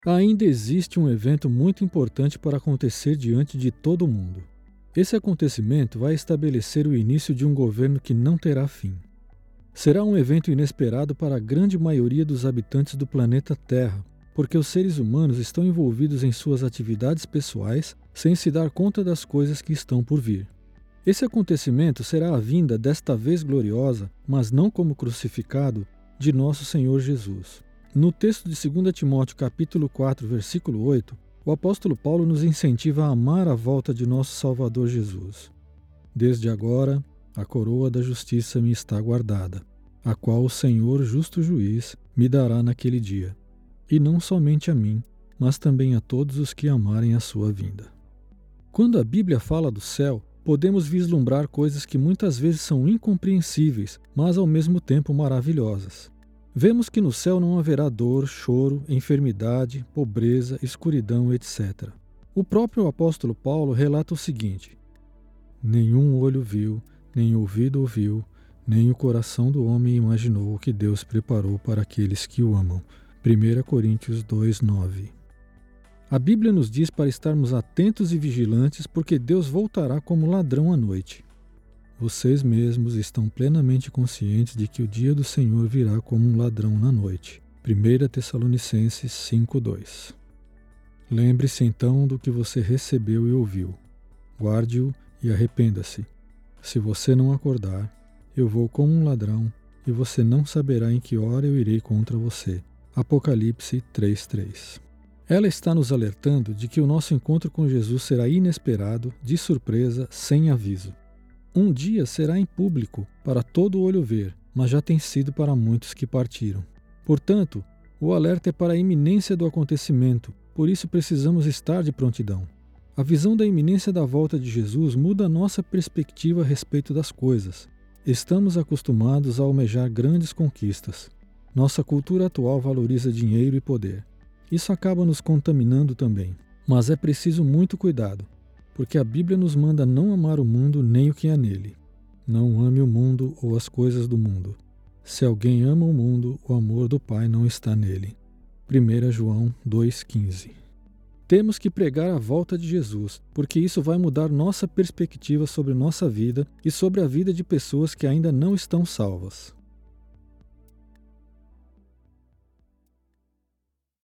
Ainda existe um evento muito importante para acontecer diante de todo mundo. Esse acontecimento vai estabelecer o início de um governo que não terá fim. Será um evento inesperado para a grande maioria dos habitantes do planeta Terra, porque os seres humanos estão envolvidos em suas atividades pessoais sem se dar conta das coisas que estão por vir. Esse acontecimento será a vinda desta vez gloriosa, mas não como crucificado, de nosso Senhor Jesus. No texto de 2 Timóteo capítulo 4, versículo 8, o apóstolo Paulo nos incentiva a amar a volta de nosso Salvador Jesus. Desde agora, a coroa da justiça me está guardada, a qual o Senhor, justo juiz, me dará naquele dia. E não somente a mim, mas também a todos os que amarem a sua vinda. Quando a Bíblia fala do céu, podemos vislumbrar coisas que muitas vezes são incompreensíveis, mas ao mesmo tempo maravilhosas. Vemos que no céu não haverá dor, choro, enfermidade, pobreza, escuridão, etc. O próprio apóstolo Paulo relata o seguinte: nenhum olho viu, nem ouvido ouviu, nem o coração do homem imaginou o que Deus preparou para aqueles que o amam. 1 Coríntios 2:9. A Bíblia nos diz para estarmos atentos e vigilantes, porque Deus voltará como ladrão à noite. Vocês mesmos estão plenamente conscientes de que o dia do Senhor virá como um ladrão na noite. 1 Tessalonicenses 5:2. Lembre-se então do que você recebeu e ouviu. Guarde-o e arrependa-se. Se você não acordar, eu vou como um ladrão, e você não saberá em que hora eu irei contra você. Apocalipse 3:3. Ela está nos alertando de que o nosso encontro com Jesus será inesperado, de surpresa, sem aviso. Um dia será em público, para todo olho ver, mas já tem sido para muitos que partiram. Portanto, o alerta é para a iminência do acontecimento, por isso precisamos estar de prontidão. A visão da iminência da volta de Jesus muda a nossa perspectiva a respeito das coisas. Estamos acostumados a almejar grandes conquistas. Nossa cultura atual valoriza dinheiro e poder. Isso acaba nos contaminando também. Mas é preciso muito cuidado, porque a Bíblia nos manda não amar o mundo nem o que há nele. Não ame o mundo ou as coisas do mundo. Se alguém ama o mundo, o amor do Pai não está nele. 1 João 2,15. Temos que pregar a volta de Jesus, porque isso vai mudar nossa perspectiva sobre nossa vida e sobre a vida de pessoas que ainda não estão salvas.